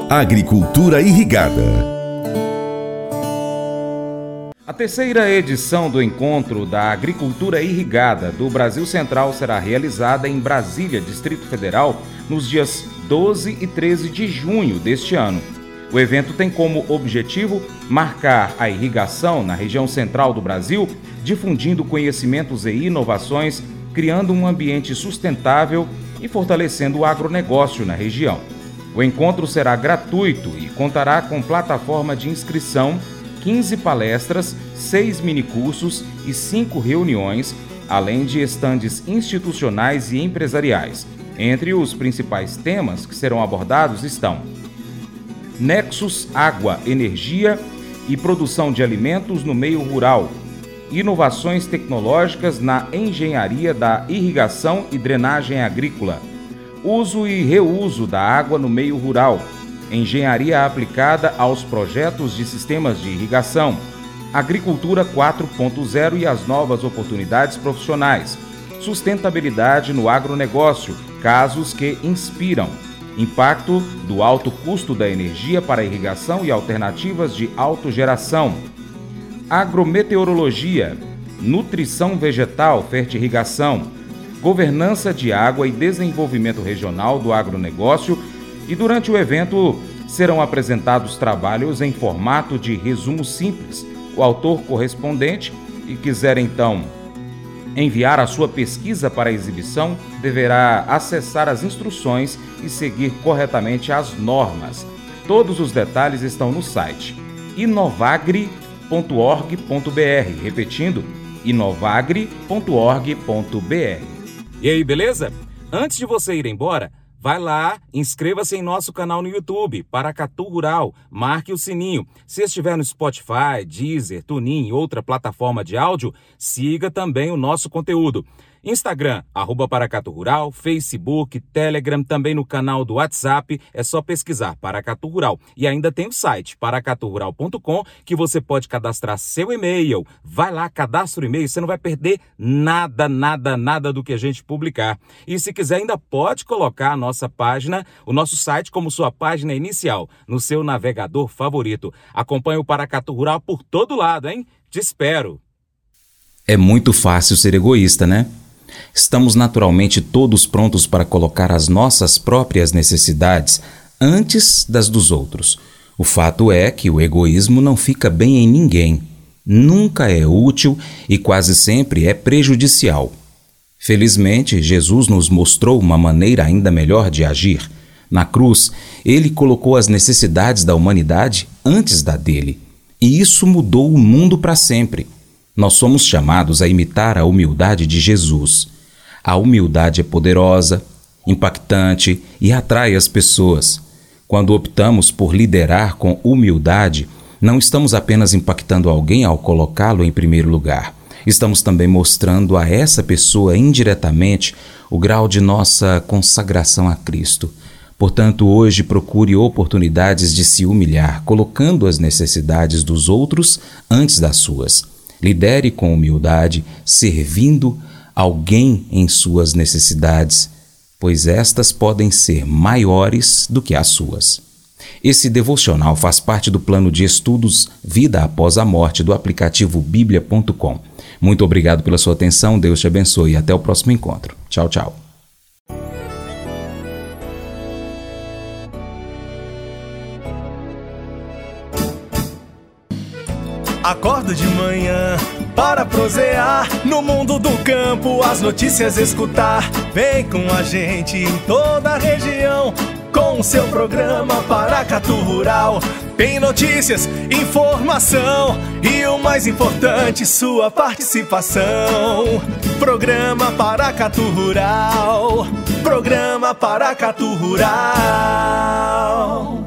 Agricultura Irrigada. A terceira edição do Encontro da Agricultura Irrigada do Brasil Central será realizada em Brasília, Distrito Federal, nos dias 12 e 13 de junho deste ano. O evento tem como objetivo marcar a irrigação na região central do Brasil, difundindo conhecimentos e inovações, criando um ambiente sustentável e fortalecendo o agronegócio na região. O encontro será gratuito e contará com plataforma de inscrição, 15 palestras, 6 minicursos e 5 reuniões, além de estandes institucionais e empresariais. Entre os principais temas que serão abordados estão Nexus Água, Energia e Produção de Alimentos no Meio Rural, inovações tecnológicas na engenharia da irrigação e drenagem agrícola, uso e reuso da água no meio rural, engenharia aplicada aos projetos de sistemas de irrigação, agricultura 4.0 e as novas oportunidades profissionais, sustentabilidade no agronegócio, casos que inspiram, impacto do alto custo da energia para a irrigação e alternativas de autogeração, agrometeorologia, nutrição vegetal, fertirrigação, governança de água e desenvolvimento regional do agronegócio. E durante o evento serão apresentados trabalhos em formato de resumo simples. O autor correspondente que quiser então enviar a sua pesquisa para exibição deverá acessar as instruções e seguir corretamente as normas. Todos os detalhes estão no site inovagre.org.br, repetindo, inovagre.org.br. E aí, beleza? Antes de você ir embora, vai lá, inscreva-se em nosso canal no YouTube, Paracatu Rural, marque o sininho. Se estiver no Spotify, Deezer, TuneIn e outra plataforma de áudio, siga também o nosso conteúdo. Instagram, @Paracatu Rural, Facebook, Telegram, também no canal do WhatsApp, é só pesquisar Paracatu Rural. E ainda tem o site paracaturural.com, que você pode cadastrar seu e-mail. Vai lá, cadastra o e-mail, você não vai perder nada do que a gente publicar. E se quiser, ainda pode colocar a nossa página, o nosso site, como sua página inicial, no seu navegador favorito. Acompanhe o Paracatu Rural por todo lado, hein? Te espero! É muito fácil ser egoísta, né? Estamos naturalmente todos prontos para colocar as nossas próprias necessidades antes das dos outros. O fato é que o egoísmo não fica bem em ninguém, nunca é útil e quase sempre é prejudicial. Felizmente, Jesus nos mostrou uma maneira ainda melhor de agir. Na cruz, ele colocou as necessidades da humanidade antes da dele, e isso mudou o mundo para sempre. Nós somos chamados a imitar a humildade de Jesus. A humildade é poderosa, impactante e atrai as pessoas. Quando optamos por liderar com humildade, não estamos apenas impactando alguém ao colocá-lo em primeiro lugar. Estamos também mostrando a essa pessoa indiretamente o grau de nossa consagração a Cristo. Portanto, hoje procure oportunidades de se humilhar, colocando as necessidades dos outros antes das suas. Lidere com humildade, servindo alguém em suas necessidades, pois estas podem ser maiores do que as suas. Esse devocional faz parte do plano de estudos Vida Após a Morte do aplicativo biblia.com. Muito obrigado pela sua atenção, Deus te abençoe e até o próximo encontro. Tchau, tchau. Acordo de manhã para prosear no mundo do campo, as notícias escutar. Vem com a gente em toda a região com o seu programa Paracatu Rural. Tem notícias, informação e o mais importante, sua participação. Programa Paracatu Rural. Programa Paracatu Rural.